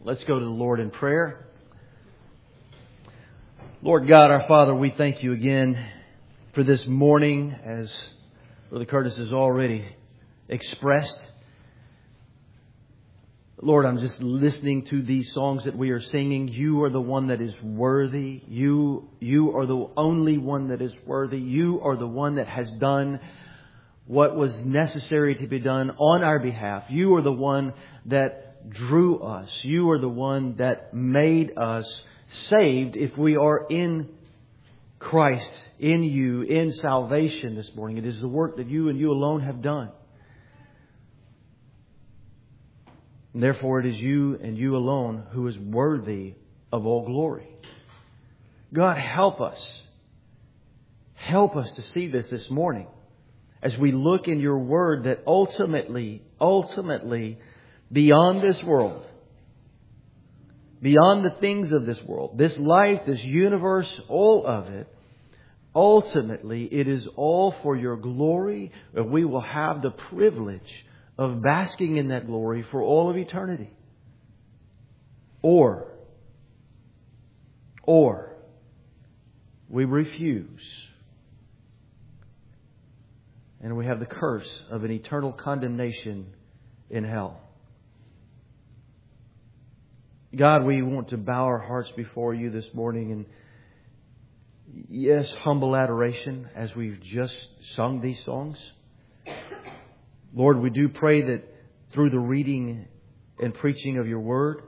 Let's go to the Lord in prayer. Lord God, our Father, we thank you again for this morning, as Brother Curtis has already expressed. Lord, I'm just listening to these songs that we are singing. You are the one that is worthy. You are the only one that is worthy. You are the one that has done what was necessary to be done on our behalf. You are the one that drew us. You are the one that made us saved if we are in Christ, in you, in salvation this morning. It is the work that you and you alone have done. And therefore it is you and you alone who is worthy of all glory. God, help us. Help us to see this morning as we look in your word that ultimately, beyond this world, beyond the things of this world, this life, this universe, all of it, ultimately it is all for your glory, and we will have the privilege of basking in that glory for all of eternity. Or we refuse, and we have the curse of an eternal condemnation in hell. God, we want to bow our hearts before you this morning and, yes, humble adoration as we've just sung these songs. Lord, we do pray that through the reading and preaching of your word,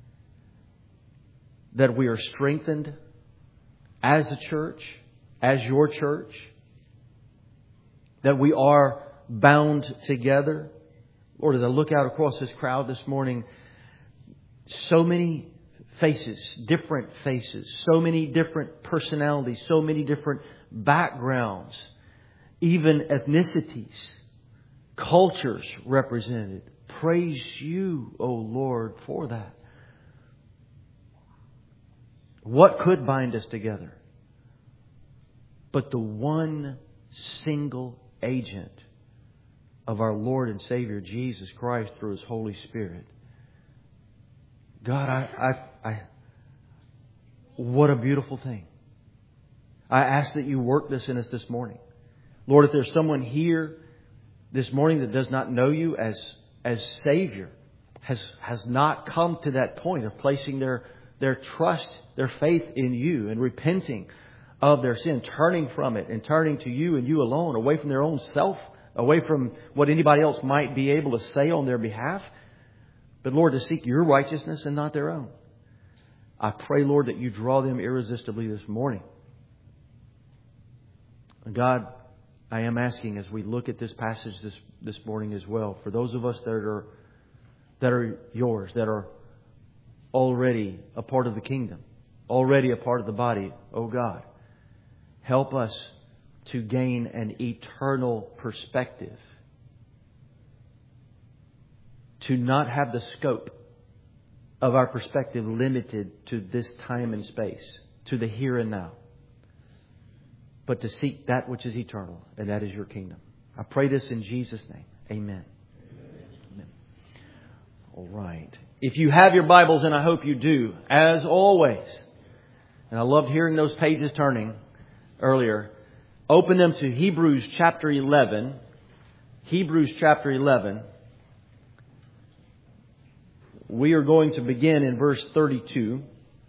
that we are strengthened as a church, as your church, that we are bound together. Lord, as I look out across this crowd this morning, so many faces, so many different personalities, so many different backgrounds, even ethnicities, cultures represented. Praise you, O Lord, for that. What could bind us together but the one single agent of our Lord and Savior Jesus Christ through His Holy Spirit? God, I what a beautiful thing. I ask that you work this in us this morning. Lord, if there's someone here this morning that does not know you as Savior, has not come to that point of placing their trust, their faith in you and repenting of their sin, turning from it and turning to you and you alone, away from their own self, away from what anybody else might be able to say on their behalf, but Lord, to seek your righteousness and not their own. I pray, Lord, that you draw them irresistibly this morning. And God, I am asking as we look at this passage this morning as well, for those of us that are yours, that are already a part of the kingdom, already a part of the body, oh God, help us to gain an eternal perspective, to not have the scope of our perspective limited to this time and space, to the here and now, but to seek that which is eternal, and that is your kingdom. I pray this in Jesus' name. Amen. Amen. All right. If you have your Bibles, and I hope you do, as always, and I loved hearing those pages turning earlier, open them to Hebrews chapter 11. Hebrews chapter 11. We are going to begin in verse 32.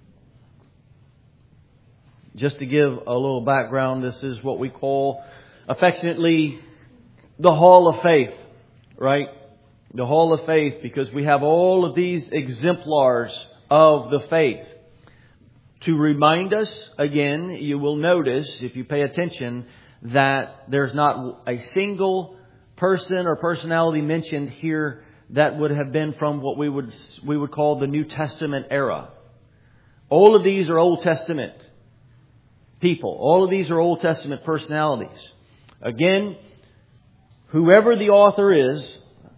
Just to give a little background, this is what we call affectionately the Hall of Faith, right? The Hall of Faith, because we have all of these exemplars of the faith. To remind us, again, you will notice, if you pay attention, that there's not a single person or personality mentioned here that would have been from what we would call the New Testament era. All of these are Old Testament people. All of these are Old Testament personalities. Again, whoever the author is,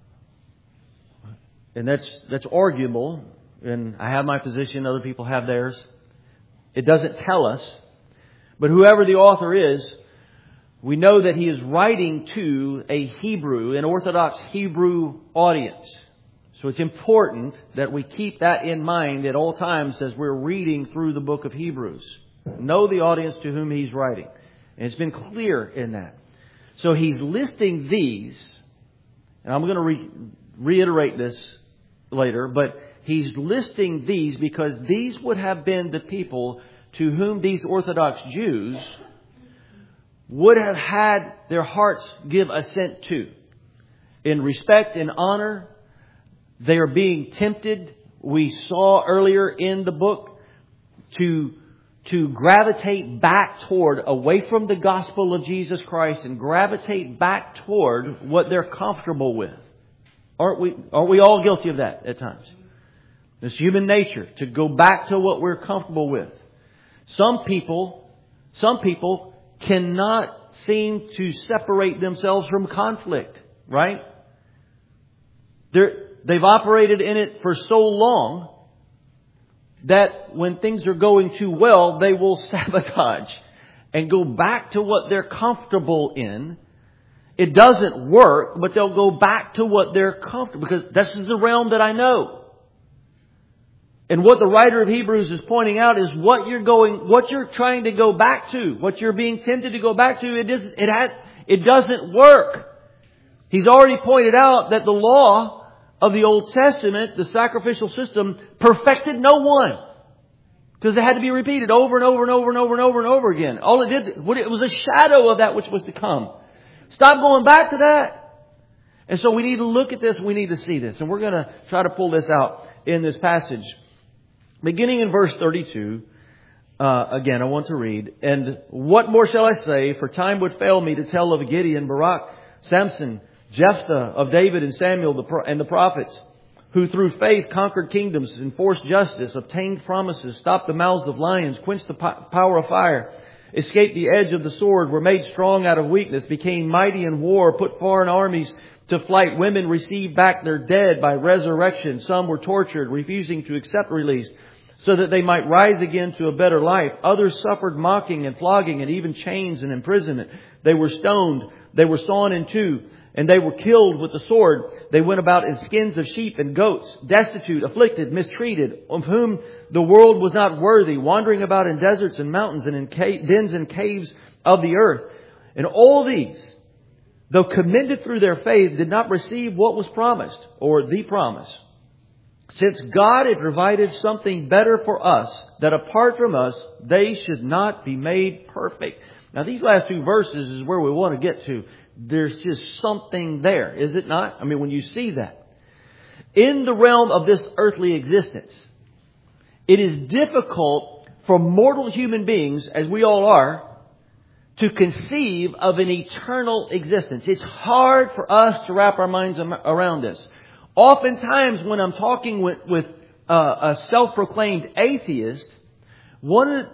and that's arguable, and I have my position, other people have theirs. It doesn't tell us. But whoever the author is, we know that he is writing to a Hebrew, an Orthodox Hebrew audience. So it's important that we keep that in mind at all times as we're reading through the book of Hebrews. Know the audience to whom he's writing. And it's been clear in that. So he's listing these, and I'm going to reiterate this later, but he's listing these because these would have been the people to whom these Orthodox Jews would have had their hearts give assent to. In respect and honor, they are being tempted, we saw earlier in the book, to gravitate back toward, away from the gospel of Jesus Christ, and gravitate back toward what they're comfortable with. Aren't we all guilty of that at times? It's human nature to go back to what we're comfortable with. Some people cannot seem to separate themselves from conflict, right? They've operated in it for so long that when things are going too well, they will sabotage and go back to what they're comfortable in. It doesn't work, but they'll go back to what they're comfortable, because this is the realm that I know. And what the writer of Hebrews is pointing out is what you're trying to go back to, what you're being tempted to go back to, it doesn't work. He's already pointed out that the law of the Old Testament, the sacrificial system, perfected no one. Because it had to be repeated over and over and over and over and over and over again. All it did, it was a shadow of that which was to come. Stop going back to that. And so we need to look at this, we need to see this. And we're going to try to pull this out in this passage. Beginning in verse 32, again, I want to read. And what more shall I say? For time would fail me to tell of Gideon, Barak, Samson, Jephthah, of David and Samuel and the prophets, who through faith conquered kingdoms, enforced justice, obtained promises, stopped the mouths of lions, quenched the power of fire, escaped the edge of the sword, were made strong out of weakness, became mighty in war, put foreign armies to flight. Women received back their dead by resurrection. Some were tortured, refusing to accept release, so that they might rise again to a better life. Others suffered mocking and flogging and even chains and imprisonment. They were stoned. They were sawn in two. And they were killed with the sword. They went about in skins of sheep and goats, destitute, afflicted, mistreated, of whom the world was not worthy, wandering about in deserts and mountains and in dens and caves of the earth. And all these, though commended through their faith, did not receive what was promised, or the promise. Since God had provided something better for us, that apart from us, they should not be made perfect. Now these last two verses is where we want to get to. There's just something there, is it not? I mean, when you see that. In the realm of this earthly existence, it is difficult for mortal human beings, as we all are, to conceive of an eternal existence. It's hard for us to wrap our minds around this. Oftentimes when I'm talking with a self-proclaimed atheist, one of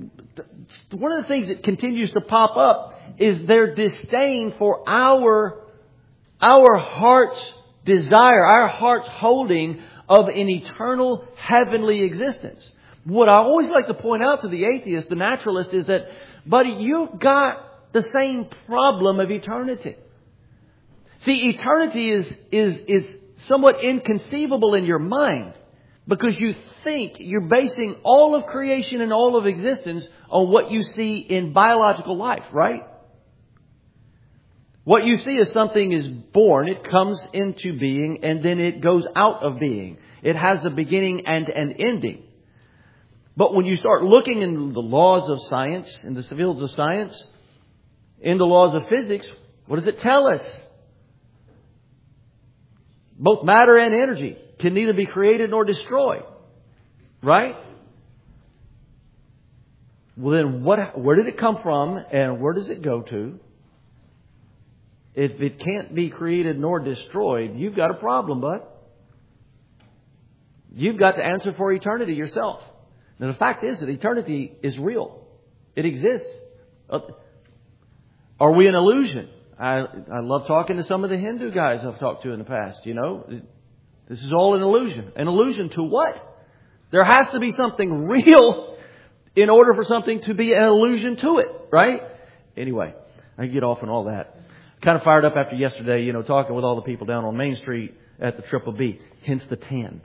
the things that continues to pop up is their disdain for our heart's desire, our heart's holding of an eternal heavenly existence. What I always like to point out to the atheist, the naturalist, is that, buddy, you've got the same problem of eternity. See, eternity is somewhat inconceivable in your mind, because you think you're basing all of creation and all of existence on what you see in biological life, right? What you see is something is born, it comes into being, and then it goes out of being. It has a beginning and an ending. But when you start looking in the laws of science, in the fields of science, in the laws of physics, what does it tell us? Both matter and energy can neither be created nor destroyed. Right? Well, then where did it come from and where does it go to? If it can't be created nor destroyed, you've got a problem, bud. You've got to answer for eternity yourself. Now, the fact is that eternity is real. It exists. Are we an illusion? I love talking to some of the Hindu guys I've talked to in the past. You know, this is all an illusion. An illusion to what? There has to be something real in order for something to be an illusion to it, right? Anyway, I get off on all that. Kind of fired up after yesterday, talking with all the people down on Main Street at the Triple B. Hence the tan.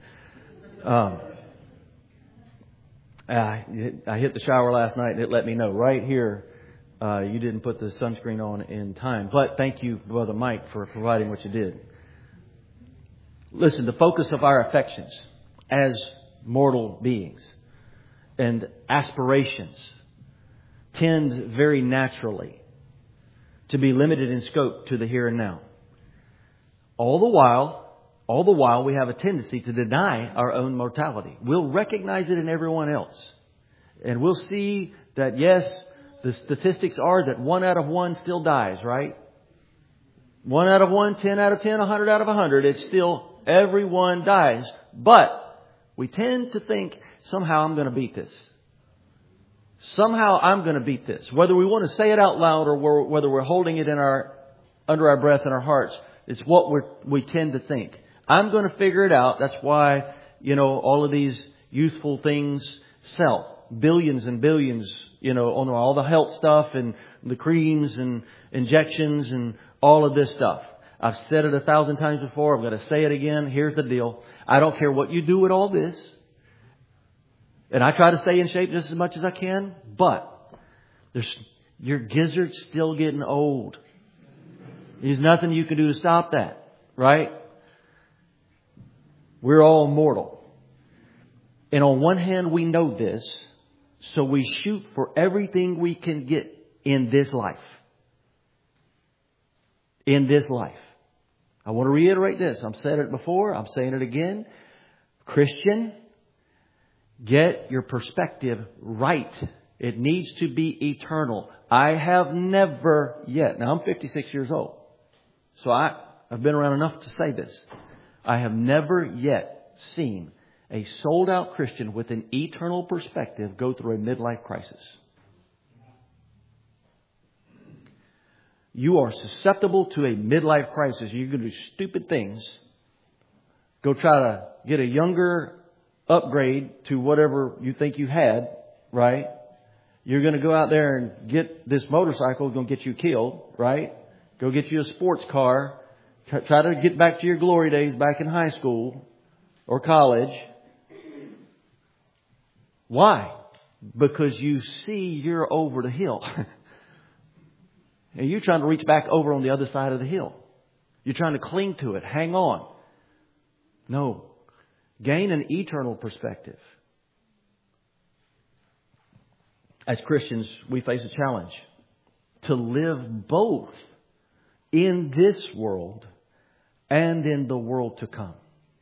I hit the shower last night and it let me know right here, you didn't put the sunscreen on in time. But thank you, Brother Mike, for providing what you did. Listen, the focus of our affections as mortal beings and aspirations tend very naturally to be limited in scope to the here and now. All the while we have a tendency to deny our own mortality. We'll recognize it in everyone else. And we'll see that, yes, the statistics are that 1 out of 1 still dies, right? 1 out of 1, 10 out of 10, 100 out of 100. It's still everyone dies. But we tend to think, somehow I'm going to beat this. Somehow I'm going to beat this. Whether we want to say it out loud or whether we're holding it under our breath in our hearts, it's what we tend to think. I'm going to figure it out. That's why, all of these youthful things sell. Billions and billions, on all the health stuff and the creams and injections and all of this stuff. I've said it 1,000 times before. I'm going to say it again. Here's the deal. I don't care what you do with all this. And I try to stay in shape just as much as I can. But your gizzard's still getting old. There's nothing you can do to stop that. Right? We're all mortal. And on one hand, we know this. So we shoot for everything we can get in this life. In this life. I want to reiterate this. I've said it before. I'm saying it again. Christian, get your perspective right. It needs to be eternal. I have never yet. Now I'm 56 years old. So I've been around enough to say this. I have never yet seen a sold out Christian with an eternal perspective go through a midlife crisis. You are susceptible to a midlife crisis. You're going to do stupid things. Go try to get a younger upgrade to whatever you think you had, right? You're going to go out there and get this motorcycle. It's going to get you killed, right? Go get you a sports car. Try to get back to your glory days back in high school or college. Why? Because you see you're over the hill. And you're trying to reach back over on the other side of the hill. You're trying to cling to it. Hang on. No. Gain an eternal perspective. As Christians, we face a challenge to live both in this world and in the world to come.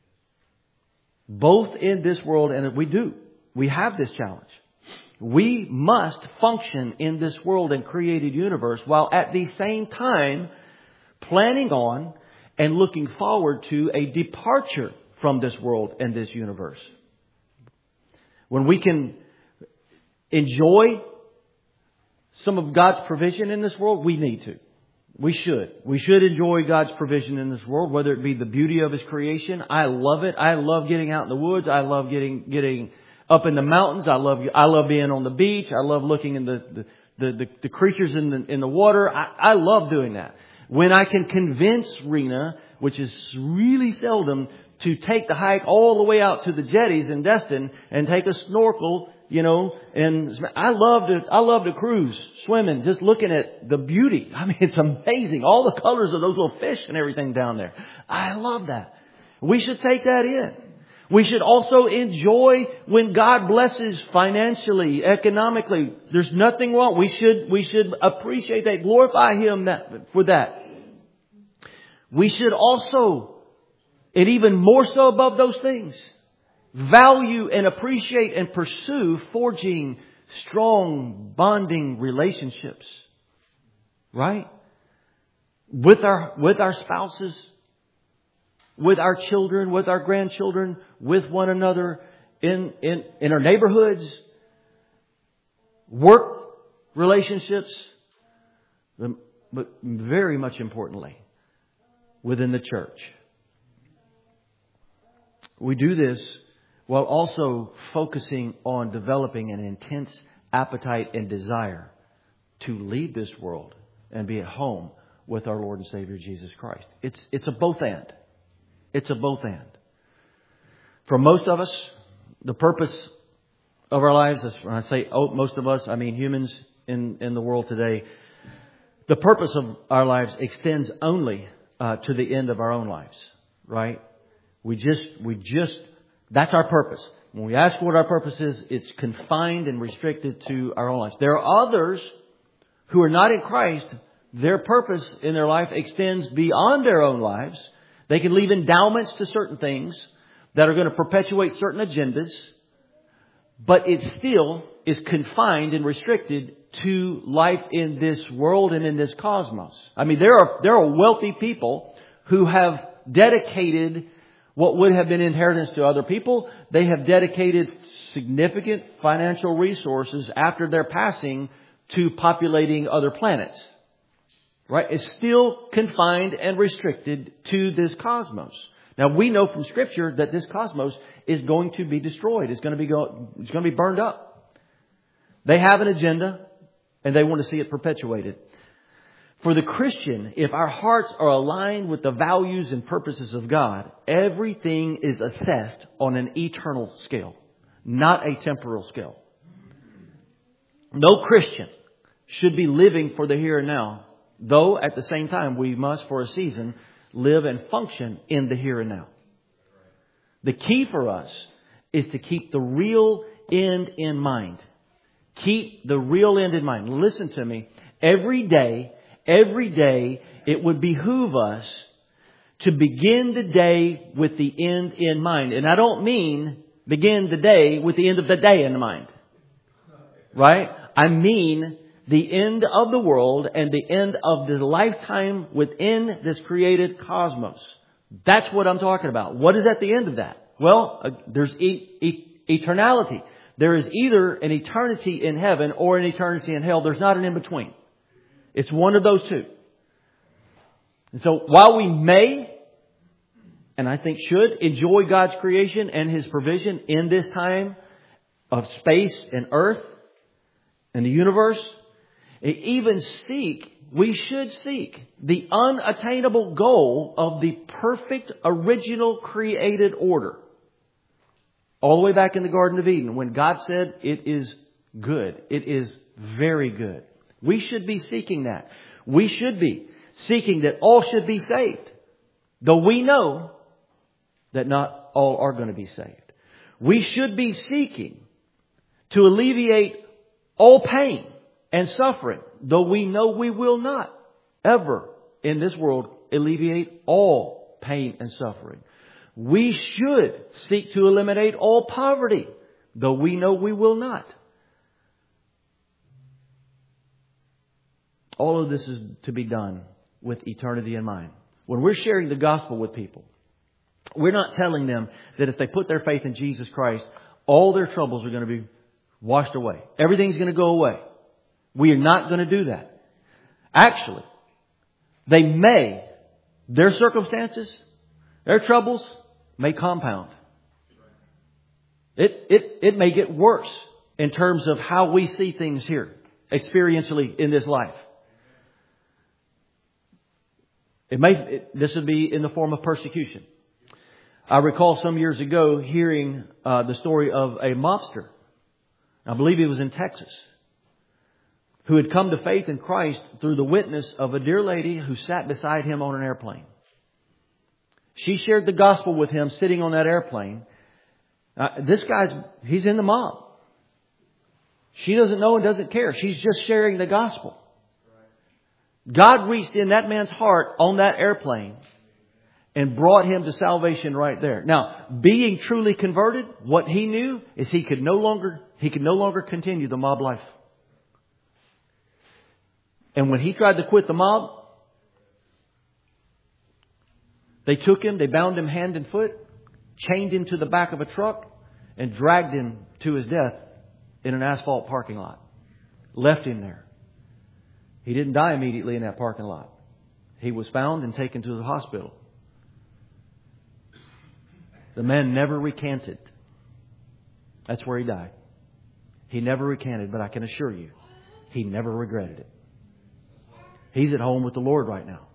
Both in this world, and we do. We have this challenge. We must function in this world and created universe while at the same time planning on and looking forward to a departure from this world and this universe. When we can enjoy some of God's provision in this world, we need to. We should. We should enjoy God's provision in this world, whether it be the beauty of His creation. I love it. I love getting out in the woods. I love getting up in the mountains. I love being on the beach. I love looking in the creatures in the water. I love doing that. When I can convince Rena, which is really seldom, to take the hike all the way out to the jetties in Destin and take a snorkel, and I love to cruise, swimming, just looking at the beauty. I mean, it's amazing. All the colors of those little fish and everything down there. I love that. We should take that in. We should also enjoy when God blesses financially, economically. There's nothing wrong. We should appreciate that, glorify Him for that. We should also, and even more so above those things, value and appreciate and pursue forging strong bonding relationships. Right? With our spouses, with our children, with our grandchildren, with one another, in our neighborhoods, work relationships, but very much importantly, within the church. We do this while also focusing on developing an intense appetite and desire to leave this world and be at home with our Lord and Savior Jesus Christ. It's a both and. It's a both and. For most of us, the purpose of our lives, when I say most of us, I mean humans in the world today, the purpose of our lives extends only to the end of our own lives, right? We just, that's our purpose. When we ask what our purpose is, it's confined and restricted to our own lives. There are others who are not in Christ. Their purpose in their life extends beyond their own lives. They can leave endowments to certain things that are going to perpetuate certain agendas, but it still is confined and restricted to life in this world and in this cosmos. I mean, there are wealthy people who have dedicated what would have been inheritance to other people. They have dedicated significant financial resources after their passing to populating other planets. Right? It's still confined and restricted to this cosmos. Now, we know from Scripture that this cosmos is going to be destroyed. It's going to be burned up. They have an agenda, and they want to see it perpetuated. For the Christian, if our hearts are aligned with the values and purposes of God, everything is assessed on an eternal scale, not a temporal scale. No Christian should be living for the here and now, though at the same time we must, for a season, live and function in the here and now. The key for us is to keep the real end in mind. Keep the real end in mind. Listen to me. Every day, it would behoove us to begin the day with the end in mind. And I don't mean begin the day with the end of the day in mind. Right? I mean the end of the world and the end of the lifetime within this created cosmos. That's what I'm talking about. What is at the end of that? Well, there's eternality. There is either an eternity in heaven or an eternity in hell. There's not an in-between. It's one of those two. And so while we may, and I think should, enjoy God's creation and His provision in this time of space and earth and the universe, we should seek the unattainable goal of the perfect original created order. All the way back in the Garden of Eden, when God said it is good. It is very good. We should be seeking that. We should be seeking that all should be saved. Though we know that not all are going to be saved. We should be seeking to alleviate all pain and suffering, though we know we will not ever in this world alleviate all pain and suffering. We should seek to eliminate all poverty, though we know we will not. All of this is to be done with eternity in mind. When we're sharing the gospel with people, we're not telling them that if they put their faith in Jesus Christ, all their troubles are going to be washed away. Everything's going to go away. We are not going to do that. Actually, their circumstances, their troubles may compound. It may get worse in terms of how we see things here, experientially in this life. This would be in the form of persecution. I recall some years ago hearing the story of a mobster. I believe he was in Texas, who had come to faith in Christ through the witness of a dear lady who sat beside him on an airplane. She shared the gospel with him sitting on that airplane. He's in the mob. She doesn't know and doesn't care. She's just sharing the gospel. God reached in that man's heart on that airplane and brought him to salvation right there. Now, being truly converted, what he knew is he could no longer continue the mob life. And when he tried to quit the mob, they took him, they bound him hand and foot, chained him to the back of a truck, and dragged him to his death in an asphalt parking lot. Left him there. He didn't die immediately in that parking lot. He was found and taken to the hospital. The man never recanted. That's where he died. He never recanted, but I can assure you, he never regretted it. He's at home with the Lord right now.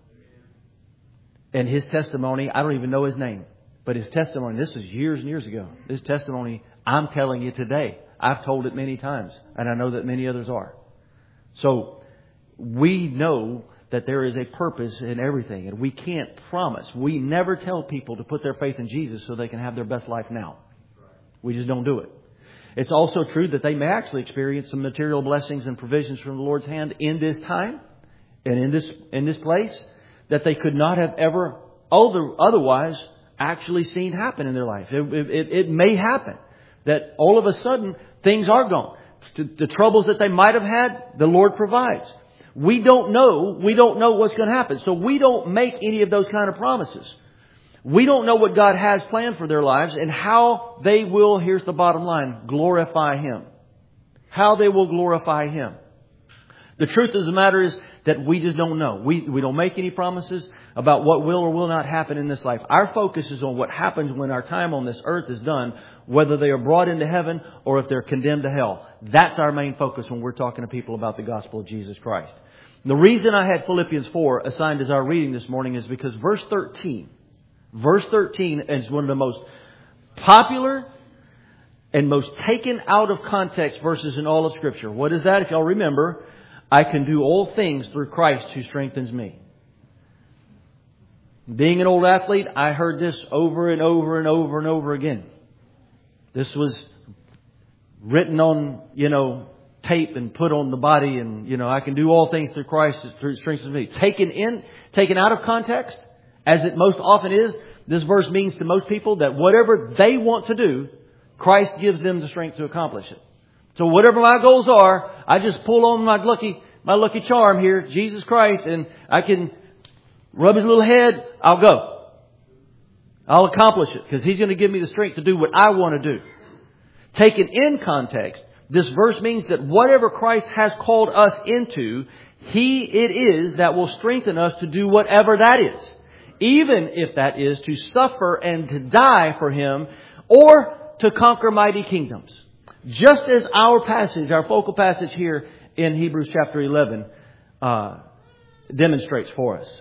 And his testimony, I don't even know his name, but his testimony, this is years and years ago. This testimony, I'm telling you today. I've told it many times, and I know that many others are. So we know that there is a purpose in everything, and we can't promise. We never tell people to put their faith in Jesus so they can have their best life now. We just don't do it. It's also true that they may actually experience some material blessings and provisions from the Lord's hand in this time and in this place that they could not have ever otherwise actually seen happen in their life. It may happen that all of a sudden things are gone. The troubles that they might have had, the Lord provides. We don't know. We don't know what's going to happen. So we don't make any of those kind of promises. We don't know what God has planned for their lives and how they will, here's the bottom line, glorify Him. How they will glorify Him. The truth of the matter is that we just don't know. We don't make any promises about what will or will not happen in this life. Our focus is on what happens when our time on this earth is done, whether they are brought into heaven or if they're condemned to hell. That's our main focus when we're talking to people about the gospel of Jesus Christ. The reason I had Philippians 4 assigned as our reading this morning is because verse 13 is one of the most popular and most taken out of context verses in all of Scripture. What is that? If y'all remember, I can do all things through Christ who strengthens me. Being an old athlete, I heard this over and over and over and over again. This was written on, tape and put on the body, and, I can do all things through Christ who strengthens me. Taken out of context, as it most often is, this verse means to most people that whatever they want to do, Christ gives them the strength to accomplish it. So whatever my goals are, I just pull on my lucky charm here, Jesus Christ, and I can rub His little head. I'll go. I'll accomplish it because He's going to give me the strength to do what I want to do. Taken in context, this verse means that whatever Christ has called us into, it is that will strengthen us to do whatever that is. Even if that is to suffer and to die for Him or to conquer mighty kingdoms. Just as our focal passage here in Hebrews chapter 11 demonstrates for us.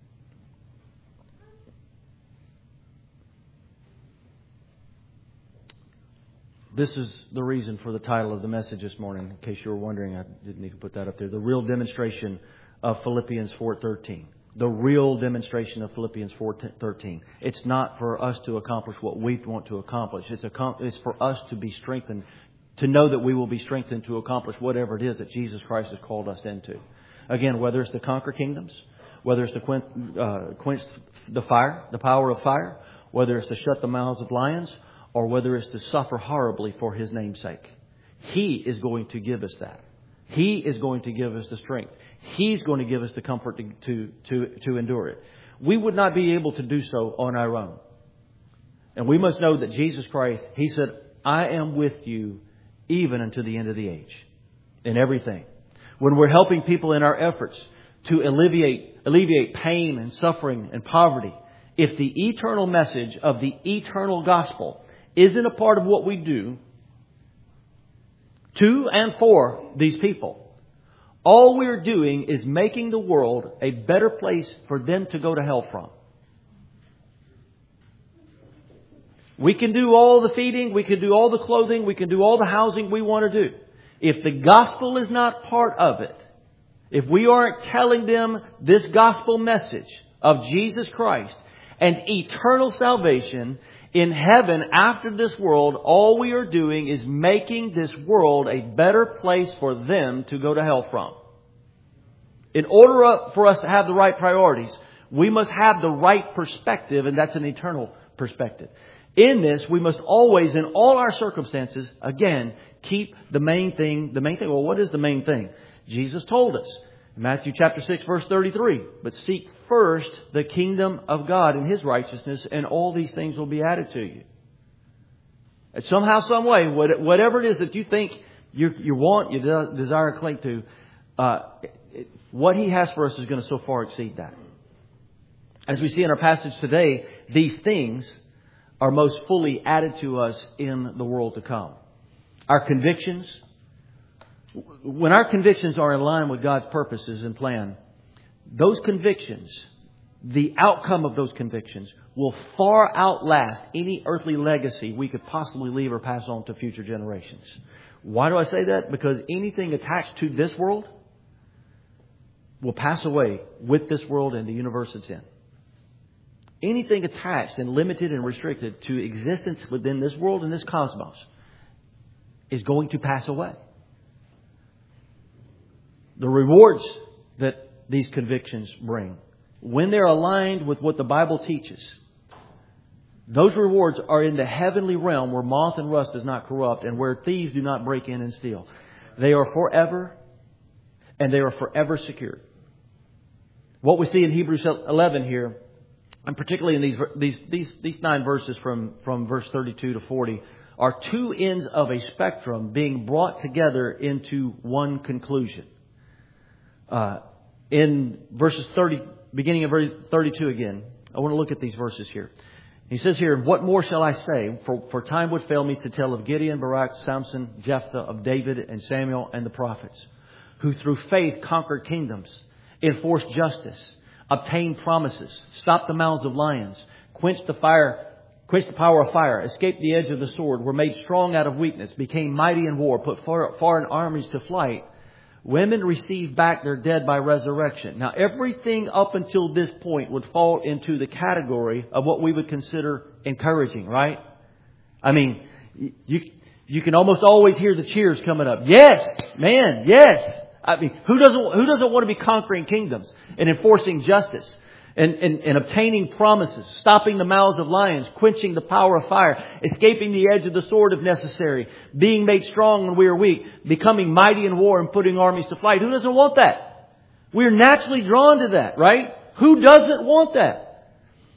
This is the reason for the title of the message this morning. In case you were wondering, I didn't need to put that up there. The real demonstration of Philippians 4:13. The real demonstration of Philippians 4:13. It's not for us to accomplish what we want to accomplish. It's for us to be strengthened, to know that we will be strengthened to accomplish whatever it is that Jesus Christ has called us into. Again, whether it's to conquer kingdoms, whether it's to quench the power of fire, whether it's to shut the mouths of lions, or whether it's to suffer horribly for His name's sake. He is going to give us that. He is going to give us the strength. He's going to give us the comfort to endure it. We would not be able to do so on our own. And we must know that Jesus Christ, He said, I am with you even unto the end of the age. In everything. When we're helping people in our efforts to alleviate pain and suffering and poverty, if the eternal message of the eternal gospel isn't a part of what we do to and for these people, all we're doing is making the world a better place for them to go to hell from. We can do all the feeding, we can do all the clothing, we can do all the housing we want to do. If the gospel is not part of it, if we aren't telling them this gospel message of Jesus Christ and eternal salvation in heaven after this world, all we are doing is making this world a better place for them to go to hell from. In order for us to have the right priorities, we must have the right perspective, and that's an eternal perspective. In this, we must always, in all our circumstances, again, keep the main thing. Well, what is the main thing? Jesus told us in Matthew chapter 6, verse 33, but seek first the kingdom of God and His righteousness, and all these things will be added to you. And somehow, some way, whatever it is that you think you want, you desire, cling to, what He has for us is going to so far exceed that. As we see in our passage today, these things are most fully added to us in the world to come. Our convictions, when our convictions are in line with God's purposes and plan, those convictions the outcome of those convictions will far outlast any earthly legacy we could possibly leave or pass on to future generations. Why do I say that? Because anything attached to this world will pass away with this world and the universe it's in. Anything attached and limited and restricted to existence within this world and this cosmos is going to pass away. The rewards that these convictions bring, when they're aligned with what the Bible teaches, those rewards are in the heavenly realm where moth and rust does not corrupt and where thieves do not break in and steal. They are forever, and they are forever secured. What we see in Hebrews 11 here, and particularly in these 9 verses from verse 32 to 40, are two ends of a spectrum being brought together into one conclusion. In verses 30, beginning of verse 32 again, I want to look at these verses here. He says here, "What more shall I say? For time would fail me to tell of Gideon, Barak, Samson, Jephthah, of David and Samuel and the prophets, who through faith conquered kingdoms, enforced justice, obtained promises, stopped the mouths of lions, quenched the power of fire, escaped the edge of the sword, were made strong out of weakness, became mighty in war, put foreign armies to flight. Women received back their dead by resurrection." Now, everything up until this point would fall into the category of what we would consider encouraging, right? I mean, you can almost always hear the cheers coming up. Yes, man, yes. I mean, who doesn't want to be conquering kingdoms and enforcing justice and obtaining promises, stopping the mouths of lions, quenching the power of fire, escaping the edge of the sword if necessary, being made strong when we are weak, becoming mighty in war and putting armies to flight? Who doesn't want that? We're naturally drawn to that, right? Who doesn't want that?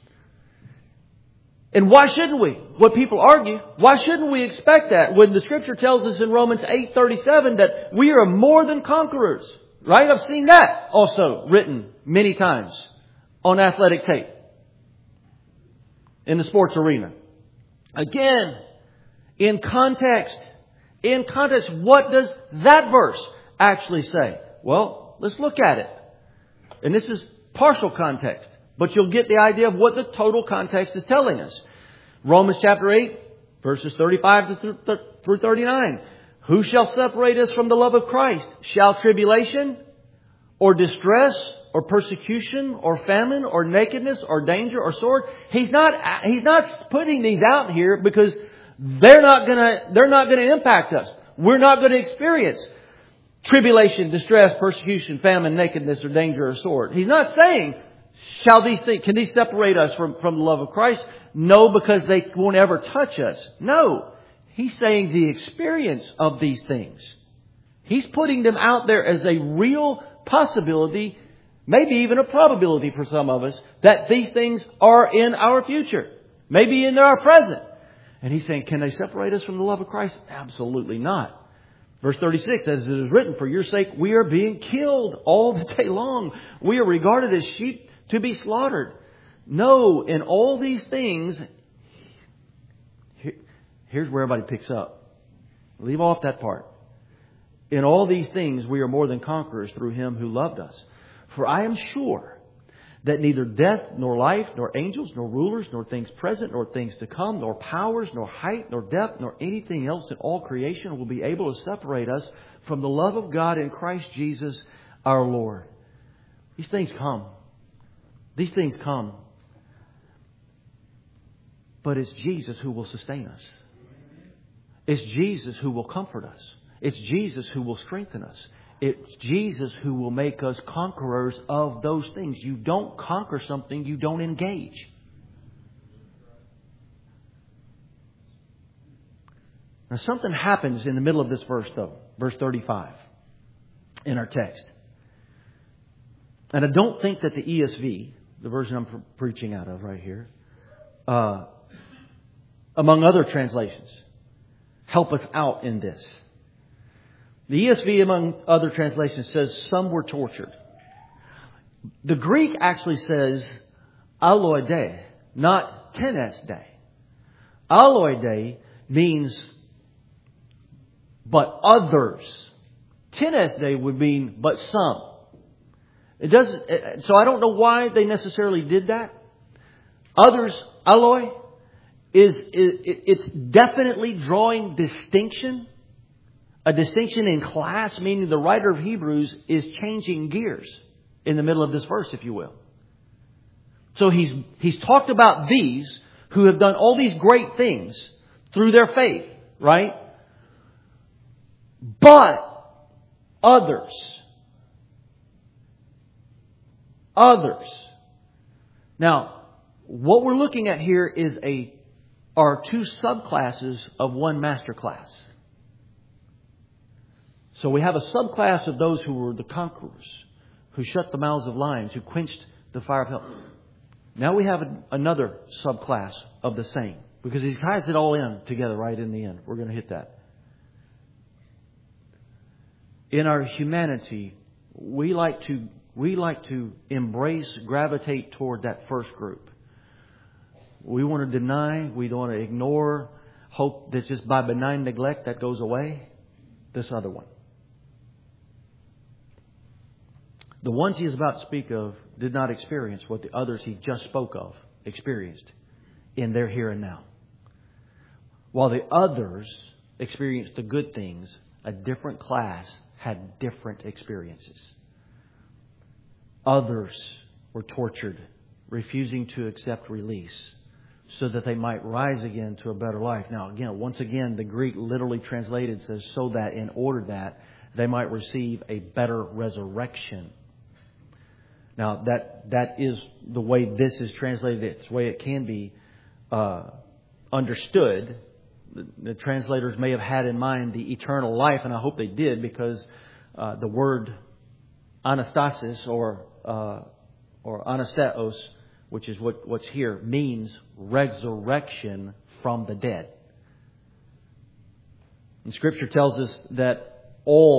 And why shouldn't we? What people argue, why shouldn't we expect that when the Scripture tells us in Romans 8:37 that we are more than conquerors, right? I've seen that also written many times on athletic tape in the sports arena. Again, in context, what does that verse actually say? Well, let's look at it. And this is partial context, but you'll get the idea of what the total context is telling us. Romans chapter 8, verses 35 through 39. "Who shall separate us from the love of Christ? Shall tribulation or distress or persecution or famine or nakedness or danger or sword?" He's not putting these out here because they're not gonna impact us. We're not going to experience tribulation, distress, persecution, famine, nakedness or danger or sword. He's not saying, can these separate us from the love of Christ? No, because they won't ever touch us. No. He's saying the experience of these things. He's putting them out there as a real possibility, maybe even a probability for some of us, that these things are in our future, maybe in our present. And he's saying, can they separate us from the love of Christ? Absolutely not. Verse 36, "As it is written, for your sake we are being killed all the day long. We are regarded as sheep to be slaughtered." No, in all these things, here's where everybody picks up. Leave off that part. "In all these things we are more than conquerors through Him who loved us. For I am sure that neither death, nor life, nor angels, nor rulers, nor things present, nor things to come, nor powers, nor height, nor depth, nor anything else in all creation will be able to separate us from the love of God in Christ Jesus our Lord." These things come. These things come. But it's Jesus who will sustain us. It's Jesus who will comfort us. It's Jesus who will strengthen us. It's Jesus who will make us conquerors of those things. You don't conquer something you don't engage. Now something happens in the middle of this verse though. Verse 35 in our text. And I don't think that the ESV, the version I'm preaching out of right here, among other translations, help us out in this. The ESV, among other translations, says some were tortured. The Greek actually says aloide, not tenesde. Aloide means but others. Tenesde would mean but some. It doesn't. So I don't know why they necessarily did that. Others, aloi, it's definitely drawing distinction. A distinction in class, meaning the writer of Hebrews is changing gears in the middle of this verse, if you will. So he's talked about these who have done all these great things through their faith, right? But others. Now, what we're looking at here are two subclasses of one master class. So we have a subclass of those who were the conquerors, who shut the mouths of lions, who quenched the fire of hell. Now we have another subclass of the same, because he ties it all in together right in the end. We're going to hit that. In our humanity, we like to embrace, gravitate toward that first group. We want to deny, we don't want to ignore, hope that just by benign neglect that goes away. This other one. The ones he is about to speak of did not experience what the others he just spoke of experienced in their here and now. While the others experienced the good things, a different class had different experiences. Others were tortured, refusing to accept release so that they might rise again to a better life. Now, again, once again, the Greek literally translated says so that in order that they might receive a better resurrection. Now, that is the way this is translated. It's the way it can be understood. The translators may have had in mind the eternal life, and I hope they did, because the word anastasis or anasteos, which is what's here, means resurrection from the dead. And Scripture tells us that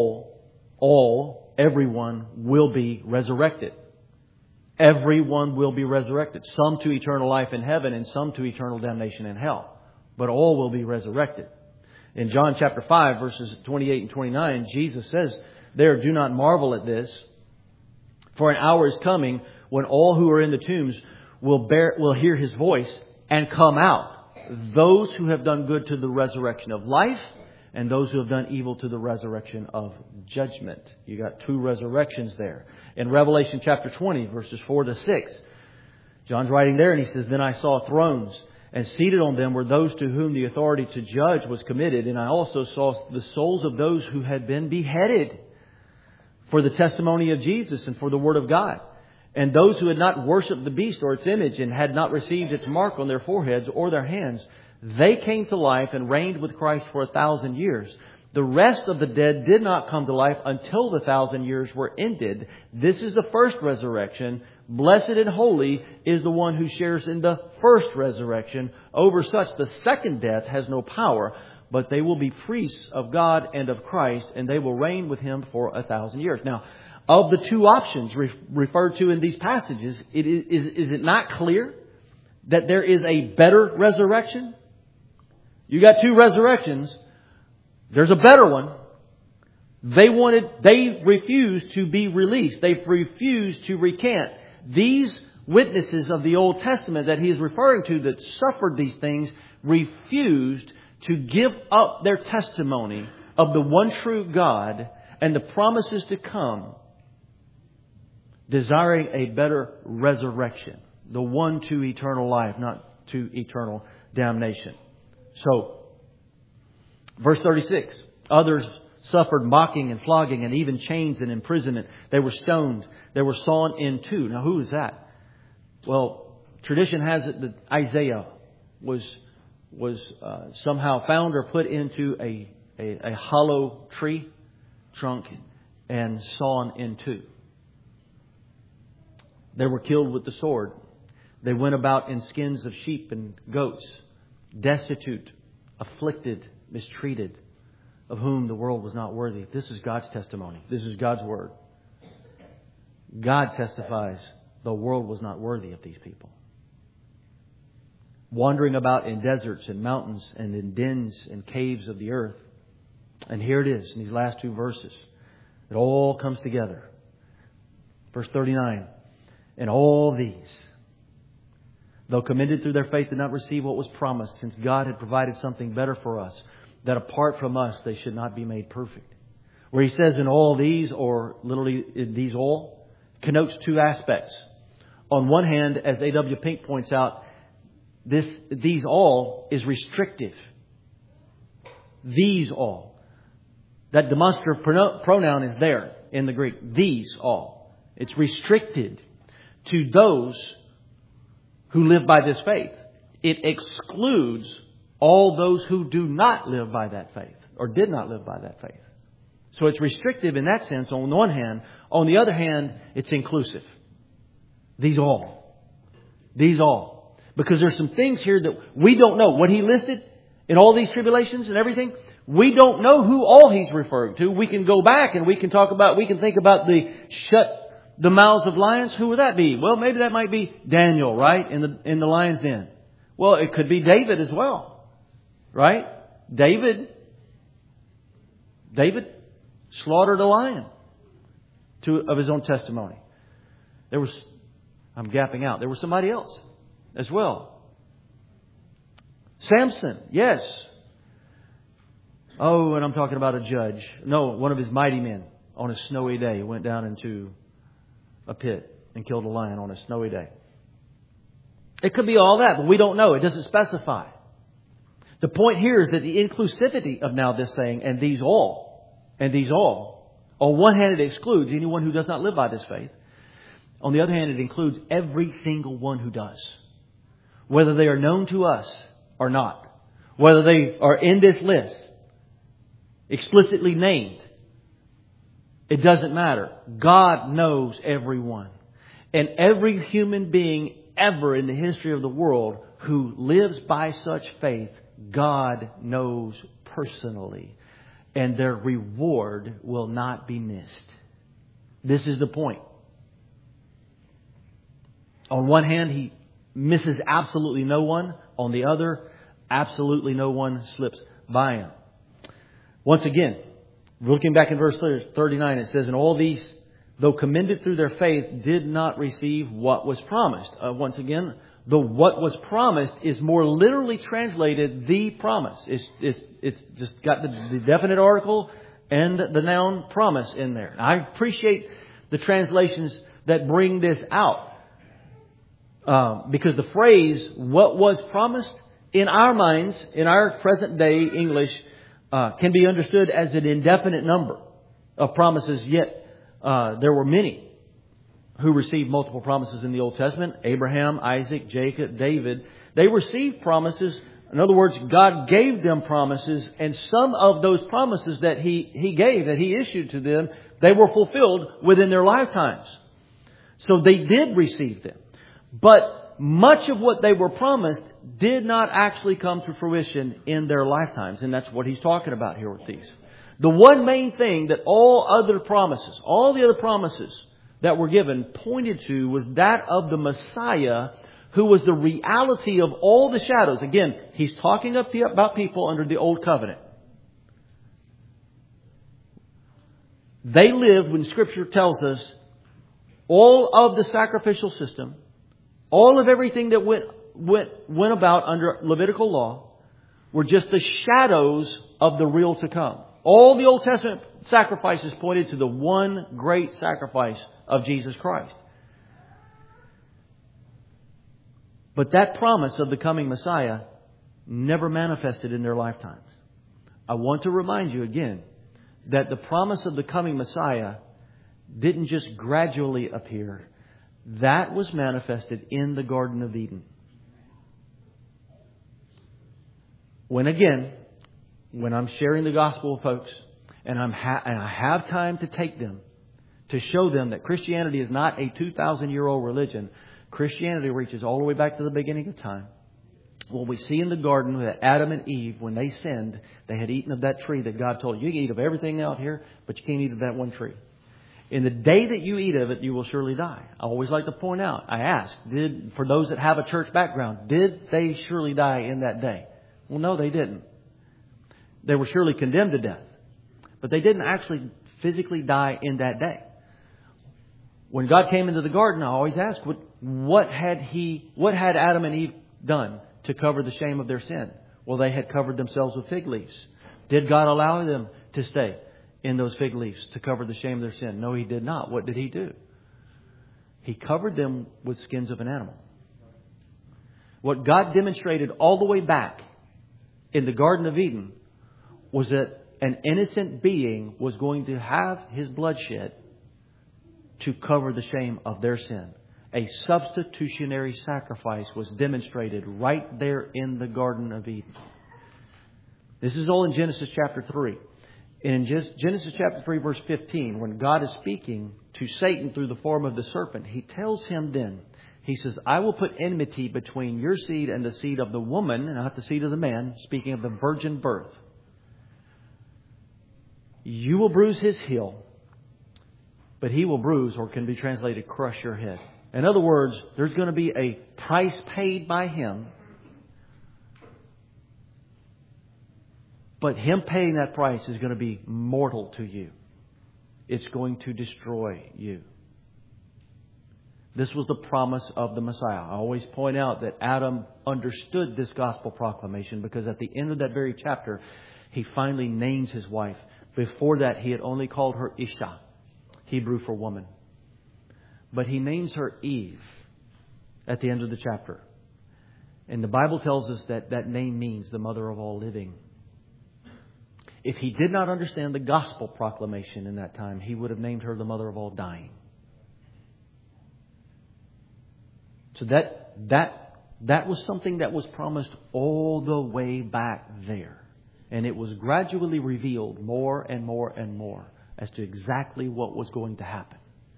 everyone will be resurrected. Everyone will be resurrected. Some to eternal life in heaven and some to eternal damnation in hell. But all will be resurrected. In John chapter 5, verses 28 and 29, Jesus says, "There, do not marvel at this, for an hour is coming when all who are in the tombs will hear His voice and come out. Those who have done good to the resurrection of life, and those who have done evil to the resurrection of judgment." You got two resurrections there. In Revelation chapter 20, verses 4 to 6, John's writing there and he says, "Then I saw thrones, and seated on them were those to whom the authority to judge was committed. And I also saw the souls of those who had been beheaded for the testimony of Jesus and for the word of God. And those who had not worshipped the beast or its image and had not received its mark on their foreheads or their hands, they came to life and reigned with Christ for 1,000 years. The rest of the dead did not come to life until the 1,000 years were ended. This is the first resurrection. Blessed and holy is the one who shares in the first resurrection. Over such the second death has no power, but they will be priests of God and of Christ, and they will reign with Him for 1,000 years." Now, of the two options referred to in these passages, is it not clear that there is a better resurrection? You got two resurrections. There's a better one. They refused to be released. They refused to recant. These witnesses of the Old Testament that he is referring to that suffered these things refused to give up their testimony of the one true God and the promises to come, desiring a better resurrection, the one to eternal life, not to eternal damnation. So, verse 36, others suffered mocking and flogging and even chains and imprisonment. They were stoned. They were sawn in two. Now, who is that? Well, tradition has it that Isaiah was somehow found or put into a hollow tree trunk and sawn in two. They were killed with the sword. They went about in skins of sheep and goats, destitute, afflicted, mistreated, of whom the world was not worthy. This is God's testimony. This is God's word. God testifies the world was not worthy of these people. Wandering about in deserts and mountains and in dens and caves of the earth. And here it is in these last two verses. It all comes together. Verse 39. And all these, though commended through their faith, did not receive what was promised, since God had provided something better for us, that apart from us they should not be made perfect. Where he says in all these, or literally in these all, connotes two aspects. On one hand, as A.W. Pink points out, these all is restrictive. These all. That demonstrative pronoun is there in the Greek. These all. It's restricted to those who live by this faith. It excludes all those who do not live by that faith, or did not live by that faith. So it's restrictive in that sense on the one hand. On the other hand, it's inclusive. These all. These all. Because there's some things here that we don't know. What he listed in all these tribulations and everything, we don't know who all he's referring to. We can go back and we can think about the shut the mouths of lions. Who would that be? Well, maybe that might be Daniel, right? In the lion's den. Well, it could be David as well. Right? David slaughtered a lion of his own testimony. I'm gapping out. There was somebody else as well. Samson, yes. Oh, and I'm talking about a judge. No, one of his mighty men on a snowy day went down into a pit and killed a lion on a snowy day. It could be all that, but we don't know. It doesn't specify. The point here is that the inclusivity of now this saying, and these all, on one hand it excludes anyone who does not live by this faith. On the other hand, it includes every single one who does. Whether they are known to us or not. Whether they are in this list, explicitly named. It doesn't matter. God knows everyone. And every human being ever in the history of the world who lives by such faith, God knows personally. And their reward will not be missed. This is the point. On one hand, he misses absolutely no one. On the other, absolutely no one slips by him. Once again, looking back in verse 39, it says, and all these, though commended through their faith, did not receive what was promised. Once again, the what was promised is more literally translated the promise. It's just got the definite article and the noun promise in there. I appreciate the translations that bring this out. Because the phrase, what was promised, in our minds, in our present day English, can be understood as an indefinite number of promises. Yet, there were many who received multiple promises in the Old Testament. Abraham, Isaac, Jacob, David. They received promises. In other words, God gave them promises. And some of those promises that He gave, that He issued to them, they were fulfilled within their lifetimes. So they did receive them. But much of what they were promised did not actually come to fruition in their lifetimes. And that's what he's talking about here with these. The one main thing that all the other promises that were given pointed to was that of the Messiah, who was the reality of all the shadows. Again, he's talking about people under the Old Covenant. They lived, when Scripture tells us, all of the sacrificial system, all of everything that went about under Levitical law were just the shadows of the real to come. All the Old Testament sacrifices pointed to the one great sacrifice of Jesus Christ. But that promise of the coming Messiah never manifested in their lifetimes. I want to remind you again that the promise of the coming Messiah didn't just gradually appear. That was manifested in the Garden of Eden. When I'm sharing the gospel with folks, and I have time to take them, to show them that Christianity is not a 2,000-year-old religion. Christianity reaches all the way back to the beginning of time. What we see in the garden that Adam and Eve, when they sinned, they had eaten of that tree that God told you can eat of everything out here, but you can't eat of that one tree. In the day that you eat of it, you will surely die. I always like to point out, I ask, for those that have a church background, did they surely die in that day? Well, no, they didn't. They were surely condemned to death. But they didn't actually physically die in that day. When God came into the garden, I always ask, what had Adam and Eve done to cover the shame of their sin? Well, they had covered themselves with fig leaves. Did God allow them to stay in those fig leaves to cover the shame of their sin? No, He did not. What did He do? He covered them with skins of an animal. What God demonstrated all the way back in the Garden of Eden was that an innocent being was going to have his blood shed to cover the shame of their sin. A substitutionary sacrifice was demonstrated right there in the Garden of Eden. This is all in Genesis chapter 3. In Genesis chapter 3 verse 15, when God is speaking to Satan through the form of the serpent, He tells him then, He says, I will put enmity between your seed and the seed of the woman, not the seed of the man, speaking of the virgin birth. You will bruise his heel, but he will bruise, or can be translated, crush your head. In other words, there's going to be a price paid by him. But him paying that price is going to be mortal to you. It's going to destroy you. This was the promise of the Messiah. I always point out that Adam understood this gospel proclamation because at the end of that very chapter, he finally names his wife. Before that, he had only called her Isha, Hebrew for woman. But he names her Eve at the end of the chapter. And the Bible tells us that that name means the mother of all living. If he did not understand the gospel proclamation in that time, he would have named her the mother of all dying. So that was something that was promised all the way back there. And it was gradually revealed more and more and more as to exactly what was going to happen.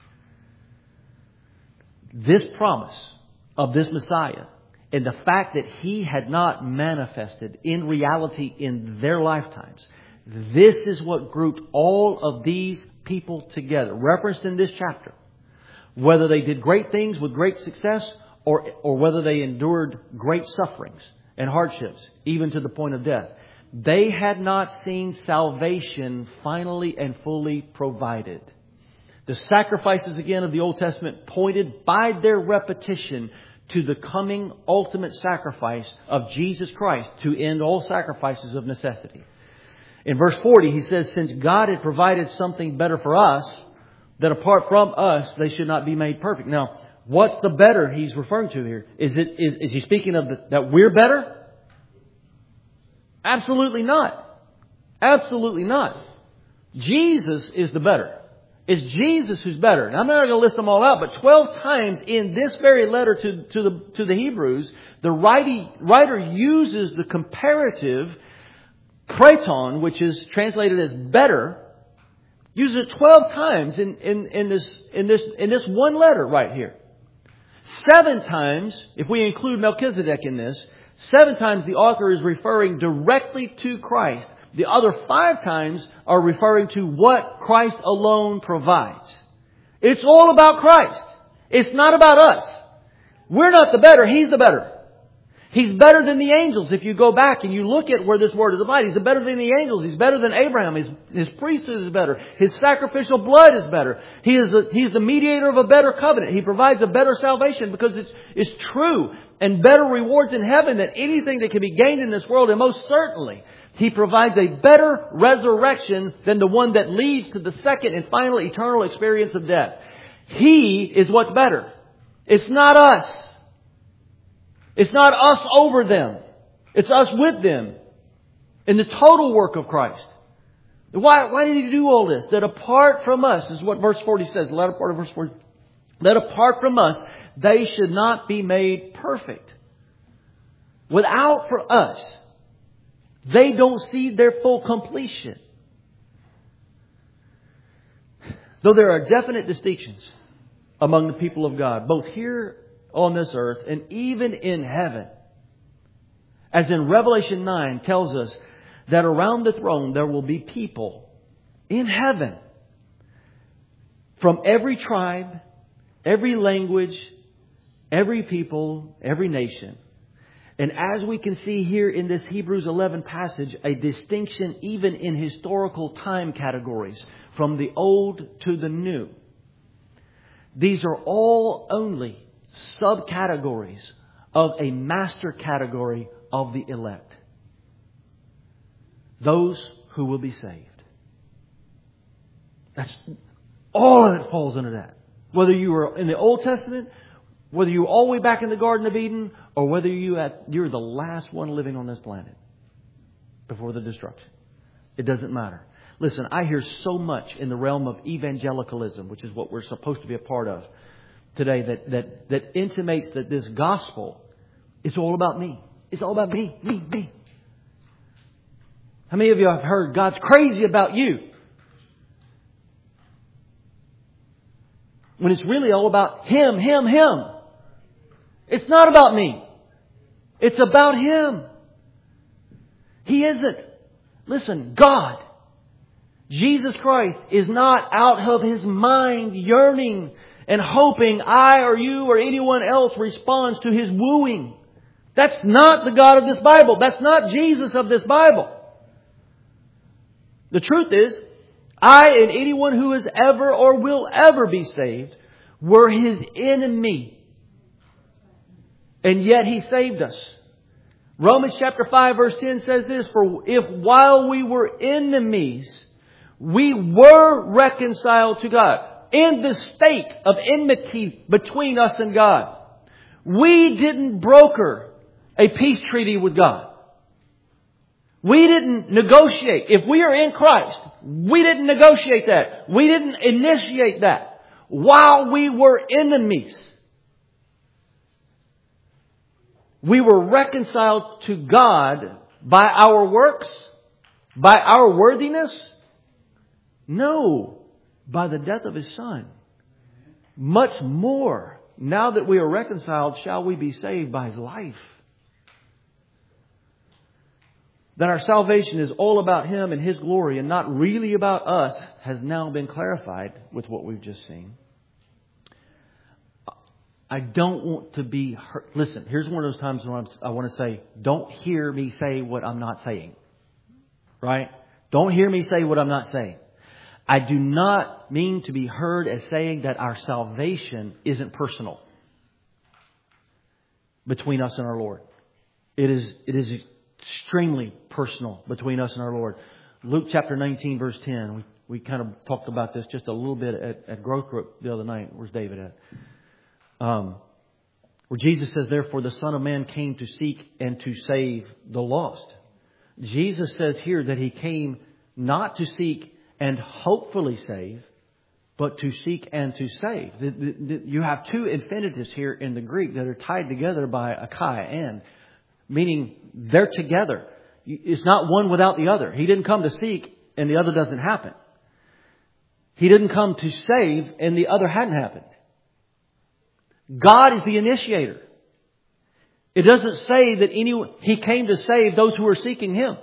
This promise of this Messiah and the fact that He had not manifested in reality in their lifetimes, this is what grouped all of these people together, referenced in this chapter. Whether they did great things with great success or whether they endured great sufferings and hardships, even to the point of death. They had not seen salvation finally and fully provided. The sacrifices again of the Old Testament pointed by their repetition to the coming ultimate sacrifice of Jesus Christ to end all sacrifices of necessity. In verse 40, he says, since God had provided something better for us, that apart from us, they should not be made perfect. Now, what's the better he's referring to here? Is he speaking of that we're better? Absolutely not. Absolutely not. Jesus is the better. It's Jesus who's better. And I'm not going to list them all out, but 12 times in this very letter to the Hebrews, the writer uses the comparative kraton, which is translated as better, uses it 12 times in this one letter right here. 7 times, if we include Melchizedek in this, 7 times the author is referring directly to Christ. The other 5 times are referring to what Christ alone provides. It's all about Christ. It's not about us. We're not the better. He's the better. He's better than the angels. If you go back and you look at where this word is applied, He's better than the angels. He's better than Abraham. His priesthood is better. His sacrificial blood is better. He's the mediator of a better covenant. He provides a better salvation because it's true and better rewards in heaven than anything that can be gained in this world. And most certainly, He provides a better resurrection than the one that leads to the second and final eternal experience of death. He is what's better. It's not us. It's not us over them. It's us with them in the total work of Christ. Why did He do all this? That apart from us, is what verse 40 says, the latter part of verse 40. That apart from us, they should not be made perfect. Without for us, they don't see their full completion. Though there are definite distinctions among the people of God, both here on this earth and even in heaven. As in Revelation 9 tells us that around the throne there will be people in heaven from every tribe, every language, every people, every nation. And as we can see here in this Hebrews 11 passage, a distinction even in historical time categories from the old to the new. These are all only subcategories of a master category of the elect. Those who will be saved. That's all of it falls under that. Whether you were in the Old Testament, whether you were all the way back in the Garden of Eden, or whether you're the last one living on this planet before the destruction. It doesn't matter. Listen, I hear so much in the realm of evangelicalism, which is what we're supposed to be a part of today, that intimates that this gospel is all about me. It's all about me. How many of you have heard God's crazy about you? When it's really all about Him. It's not about me. It's about Him. He isn't. Listen, God, Jesus Christ, is not out of His mind yearning and hoping I or you or anyone else responds to His wooing. That's not the God of this Bible. That's not Jesus of this Bible. The truth is, I and anyone who has ever or will ever be saved were His enemy. And yet He saved us. Romans chapter 5 verse 10 says this, for if while we were enemies, we were reconciled to God, in the state of enmity between us and God, we didn't broker a peace treaty with God. We didn't negotiate. If we are in Christ, we didn't negotiate that. We didn't initiate that while we were enemies. We were reconciled to God by our works, by our worthiness. No, by the death of His Son. Much more, now that we are reconciled, shall we be saved by His life. That our salvation is all about Him and His glory and not really about us has now been clarified with what we've just seen. I don't want to be hurt. Listen, here's one of those times when I want to say, don't hear me say what I'm not saying. Right? Don't hear me say what I'm not saying. I do not mean to be heard as saying that our salvation isn't personal between us and our Lord. It is extremely personal between us and our Lord. Luke chapter 19 verse 10. We kind of talked about this just a little bit at Growth Group the other night. Where's David at? Where Jesus says, therefore the Son of Man came to seek and to save the lost. Jesus says here that He came not to seek and hopefully save, but to seek and to save. You have two infinitives here in the Greek that are tied together by a kai, and, meaning they're together. It's not one without the other. He didn't come to seek and the other doesn't happen. He didn't come to save and the other hadn't happened. God is the initiator. It doesn't say that He came to save those who are seeking Him.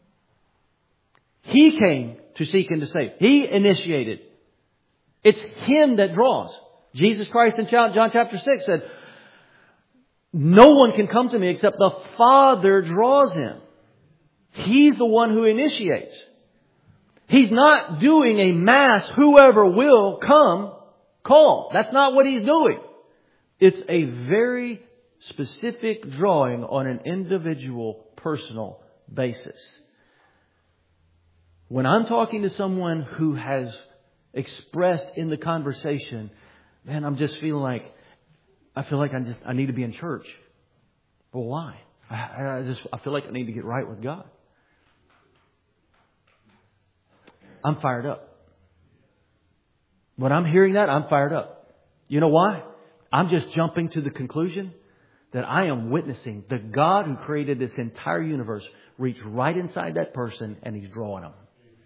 He came to seek and to save. He initiated. It's Him that draws. Jesus Christ in John chapter 6 said, no one can come to me except the Father draws him. He's the one who initiates. He's not doing a mass whoever will come call. That's not what He's doing. It's a very specific drawing on an individual, personal basis. When I'm talking to someone who has expressed in the conversation, man, I'm just feeling like, I feel like I need to be in church. Well, why? I feel like I need to get right with God. I'm fired up. When I'm hearing that, I'm fired up. You know why? I'm just jumping to the conclusion that I am witnessing the God who created this entire universe reach right inside that person and He's drawing them.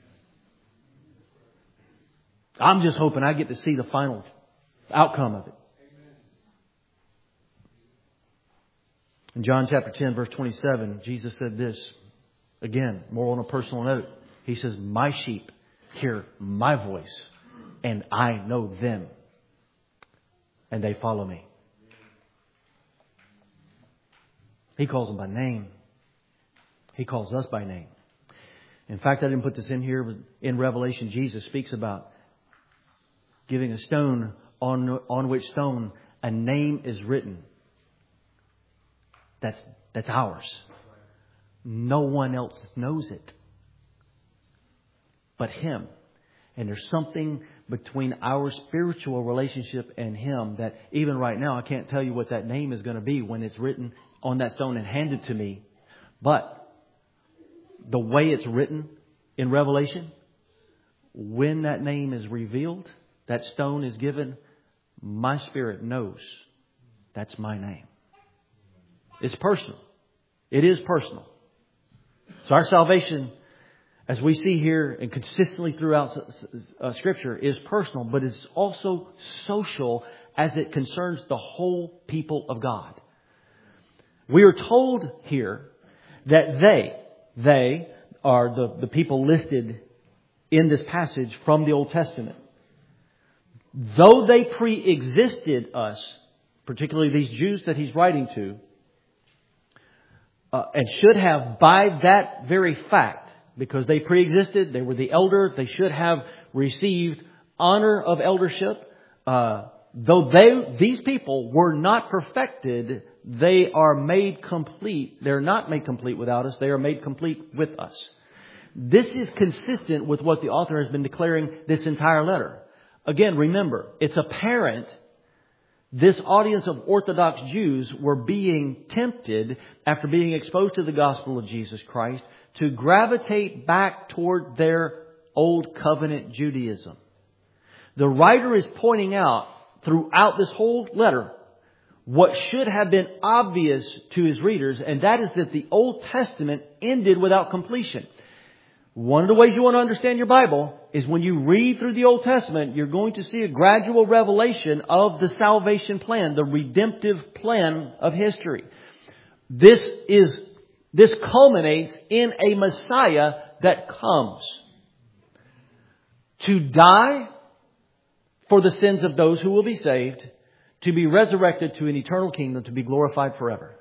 I'm just hoping I get to see the final outcome of it. In John chapter 10 verse 27, Jesus said this, again, more on a personal note. He says, my sheep hear my voice and I know them and they follow me. He calls them by name. He calls us by name. In fact, I didn't put this in here, but in Revelation, Jesus speaks about giving a stone on which stone a name is written. That's ours. No one else knows it but Him. And there's something between our spiritual relationship and Him that even right now, I can't tell you what that name is going to be when it's written on that stone and handed to me. But the way it's written in Revelation, when that name is revealed, that stone is given, my spirit knows that's my name. It's personal. It is personal. So our salvation, as we see here and consistently throughout Scripture, is personal, but it's also social as it concerns the whole people of God. We are told here that they are the people listed in this passage from the Old Testament. Though they pre-existed us, particularly these Jews that he's writing to, and should have by that very fact, because they pre-existed, they were the elder, they should have received honor of eldership. Though these people were not perfected, they are made complete. They're not made complete without us. They are made complete with us. This is consistent with what the author has been declaring this entire letter. Again, remember, it's apparent this audience of Orthodox Jews were being tempted after being exposed to the gospel of Jesus Christ to gravitate back toward their Old Covenant Judaism. The writer is pointing out throughout this whole letter what should have been obvious to his readers, and that is that the Old Testament ended without completion. One of the ways you want to understand your Bible is when you read through the Old Testament, you're going to see a gradual revelation of the salvation plan, the redemptive plan of history. This culminates in a Messiah that comes to die for the sins of those who will be saved, to be resurrected to an eternal kingdom, to be glorified forever.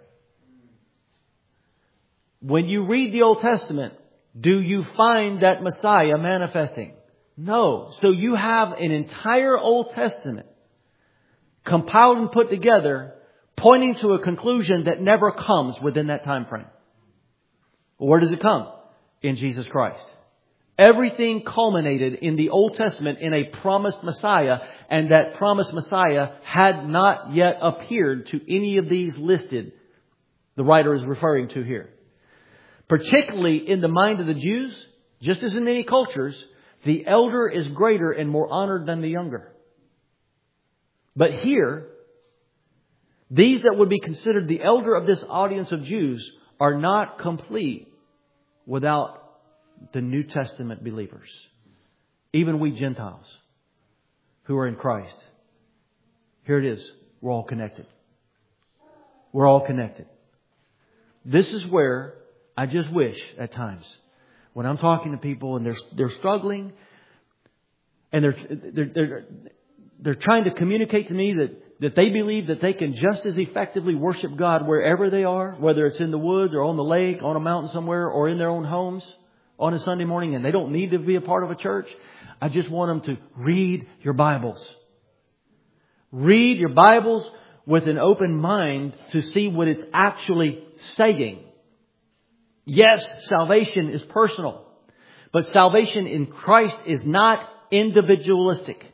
When you read the Old Testament, do you find that Messiah manifesting? No. So you have an entire Old Testament compiled and put together, pointing to a conclusion that never comes within that time frame. Well, where does it come? In Jesus Christ. Everything culminated in the Old Testament in a promised Messiah, and that promised Messiah had not yet appeared to any of these listed the writer is referring to here. Particularly in the mind of the Jews, just as in many cultures, the elder is greater and more honored than the younger. But here, these that would be considered the elder of this audience of Jews are not complete without the New Testament believers. Even we Gentiles who are in Christ. Here it is. We're all connected. We're all connected. This is where I just wish at times when I'm talking to people and they're struggling and they're trying to communicate to me that they believe that they can just as effectively worship God wherever they are, whether it's in the woods or on the lake, on a mountain somewhere, or in their own homes on a Sunday morning, and they don't need to be a part of a church. I just want them to read your Bibles. Read your Bibles with an open mind to see what it's actually saying. Yes, salvation is personal, but salvation in Christ is not individualistic.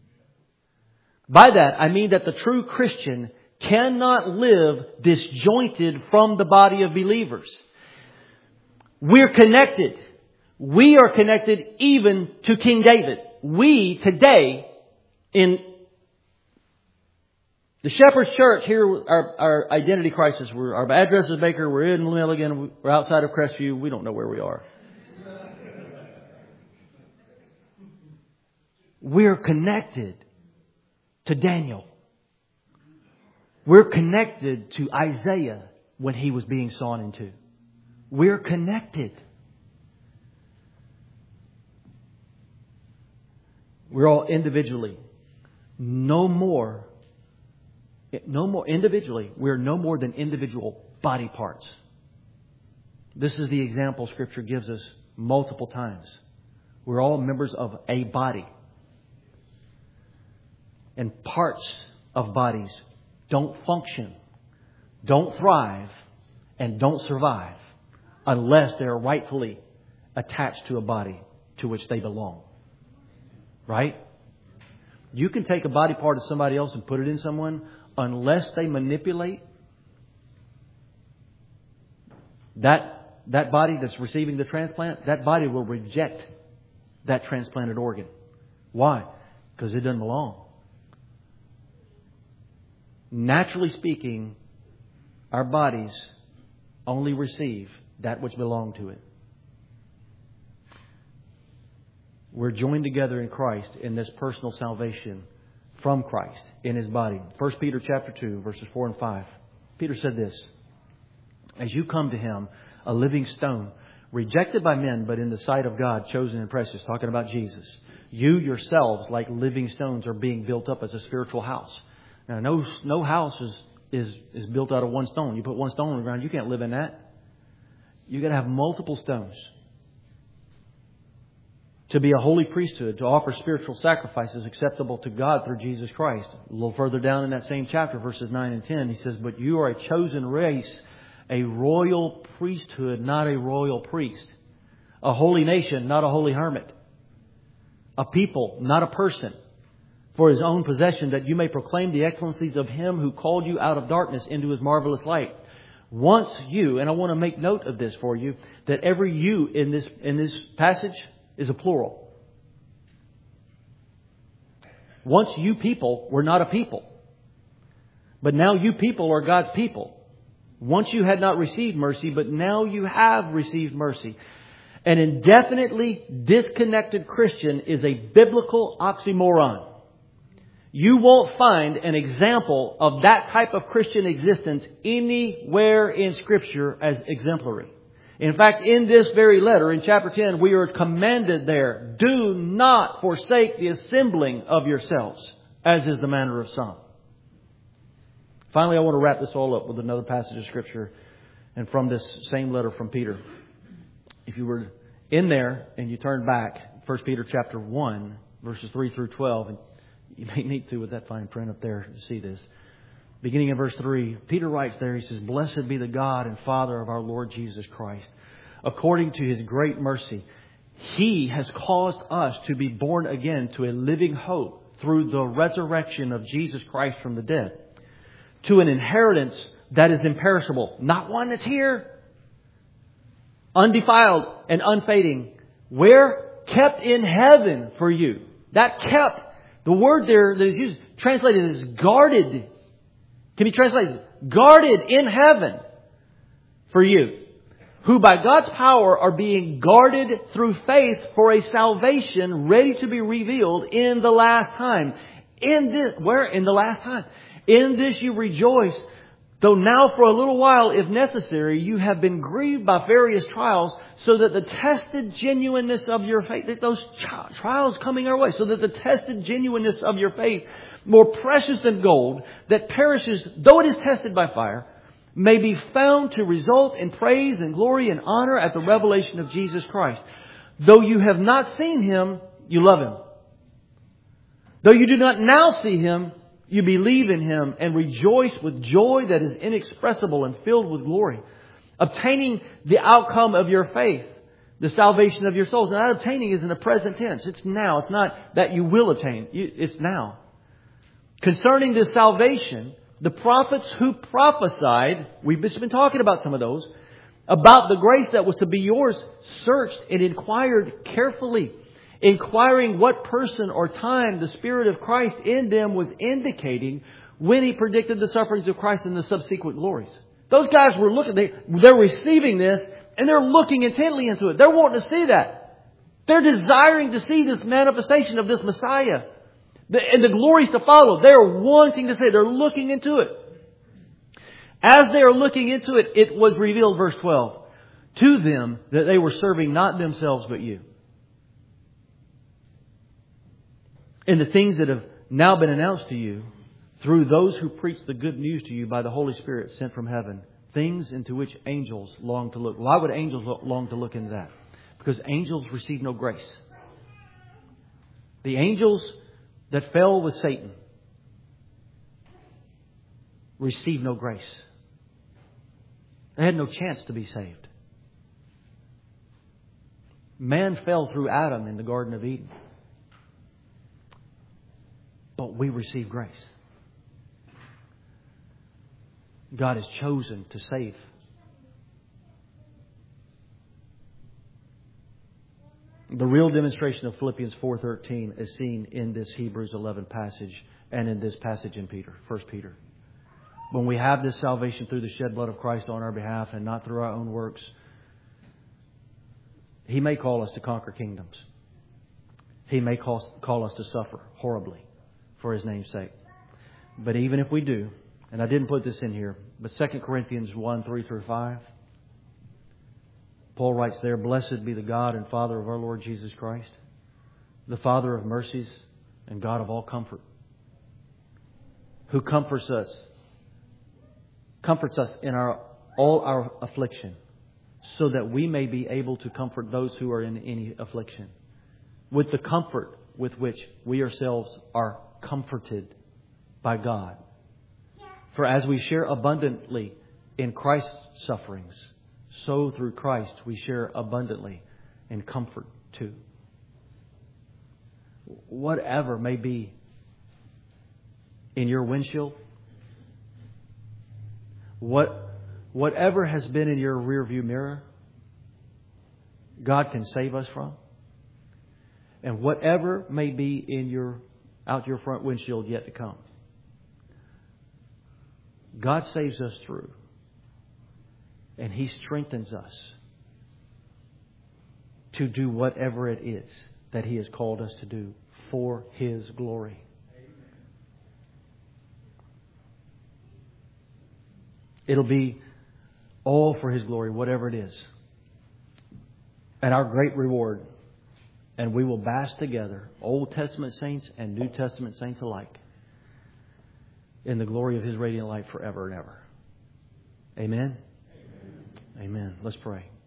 By that, I mean that the true Christian cannot live disjointed from the body of believers. We're connected. We are connected even to King David. We today in the Shepherd's Church here, our identity crisis. Our address is Baker. We're in Milligan. We're outside of Crestview. We don't know where we are. We're connected to Daniel. We're connected to Isaiah when he was being sawn in two. We're connected. We're all individually. No more individually. We're no more than individual body parts. This is the example Scripture gives us multiple times. We're all members of a body. And parts of bodies don't function, don't thrive, and don't survive unless they're rightfully attached to a body to which they belong. Right? You can take a body part of somebody else and put it in someone, unless they manipulate that body that's receiving the transplant, that body will reject that transplanted organ. Why? Because it doesn't belong. Naturally speaking, our bodies only receive that which belong to it. We're joined together in Christ in this personal salvation from Christ in His body. 1 Peter chapter 2, verses 4 and 5. Peter said this: as you come to Him, a living stone, rejected by men, but in the sight of God, chosen and precious, talking about Jesus. You yourselves, like living stones, are being built up as a spiritual house. Now, no house is built out of one stone. You put one stone on the ground, you can't live in that. You've got to have multiple stones. To be a holy priesthood, to offer spiritual sacrifices acceptable to God through Jesus Christ. A little further down in that same chapter, verses 9 and 10, he says, but you are a chosen race, a royal priesthood, not a royal priest. A holy nation, not a holy hermit. A people, not a person. For His own possession, that you may proclaim the excellencies of Him who called you out of darkness into His marvelous light. Once you, and I want to make note of this for you, that every you in this passage is a plural. Once you people were not a people. But now you people are God's people. Once you had not received mercy, but now you have received mercy. An indefinitely disconnected Christian is a biblical oxymoron. You won't find an example of that type of Christian existence anywhere in Scripture as exemplary. In fact, in this very letter, in chapter 10, we are commanded there, do not forsake the assembling of yourselves, as is the manner of some. Finally, I want to wrap this all up with another passage of Scripture, and from this same letter from Peter. If you were in there and you turn back, 1 Peter chapter 1, verses 3 through 12, and you may need to with that fine print up there to see this. Beginning in verse 3, Peter writes there, he says, blessed be the God and Father of our Lord Jesus Christ. According to His great mercy, He has caused us to be born again to a living hope through the resurrection of Jesus Christ from the dead. To an inheritance that is imperishable, not one that's here, undefiled and unfading. Where? Kept in heaven for you. That kept, the word there that is used, translated as guarded, can be translated guarded in heaven for you, who by God's power are being guarded through faith for a salvation ready to be revealed in the last time. In this, where? In the last time. In this you rejoice, though now for a little while, if necessary, you have been grieved by various trials, so that the tested genuineness of your faith, those trials coming our way, so that the tested genuineness of your faith, more precious than gold, that perishes, though it is tested by fire, may be found to result in praise and glory and honor at the revelation of Jesus Christ. Though you have not seen Him, you love Him. Though you do not now see Him, you believe in Him and rejoice with joy that is inexpressible and filled with glory, obtaining the outcome of your faith, the salvation of your souls. And that obtaining is in the present tense. It's now. It's not that you will obtain. It's now. Concerning this salvation, the prophets who prophesied, we've just been talking about some of those, about the grace that was to be yours, searched and inquired carefully, inquiring what person or time the Spirit of Christ in them was indicating when He predicted the sufferings of Christ and the subsequent glories. Those guys were looking, they're receiving this and they're looking intently into it. They're wanting to see that. They're desiring to see this manifestation of this Messiah and the glories to follow. They're wanting to see it. They're looking into it. As they are looking into it, it was revealed, verse 12, to them that they were serving not themselves but you. And the things that have now been announced to you through those who preach the good news to you by the Holy Spirit sent from heaven, things into which angels long to look. Why would angels long to look into that? Because angels receive no grace. The angels that fell with Satan received no grace. They had no chance to be saved. Man fell through Adam in the Garden of Eden. But we receive grace. God has chosen to save. The real demonstration of Philippians 4:13 is seen in this Hebrews 11 passage and in this passage in 1 Peter. When we have this salvation through the shed blood of Christ on our behalf and not through our own works, He may call us to conquer kingdoms. He may call us to suffer horribly for His name's sake. But even if we do, and I didn't put this in here, but 2 Corinthians 1:3-5, Paul writes there, "Blessed be the God and Father of our Lord Jesus Christ, the Father of mercies and God of all comfort, who comforts us in all our affliction, so that we may be able to comfort those who are in any affliction, with the comfort with which we ourselves are comforted by God. For as we share abundantly in Christ's sufferings, so through Christ we share abundantly in comfort too." Whatever may be in your windshield, whatever has been in your rearview mirror, God can save us from. And whatever may be in out your front windshield yet to come, God saves us through. And He strengthens us to do whatever it is that He has called us to do for His glory. It'll be all for His glory, whatever it is. And our great reward. And we will bask together, Old Testament saints and New Testament saints alike, in the glory of His radiant light forever and ever. Amen? Amen. Let's pray.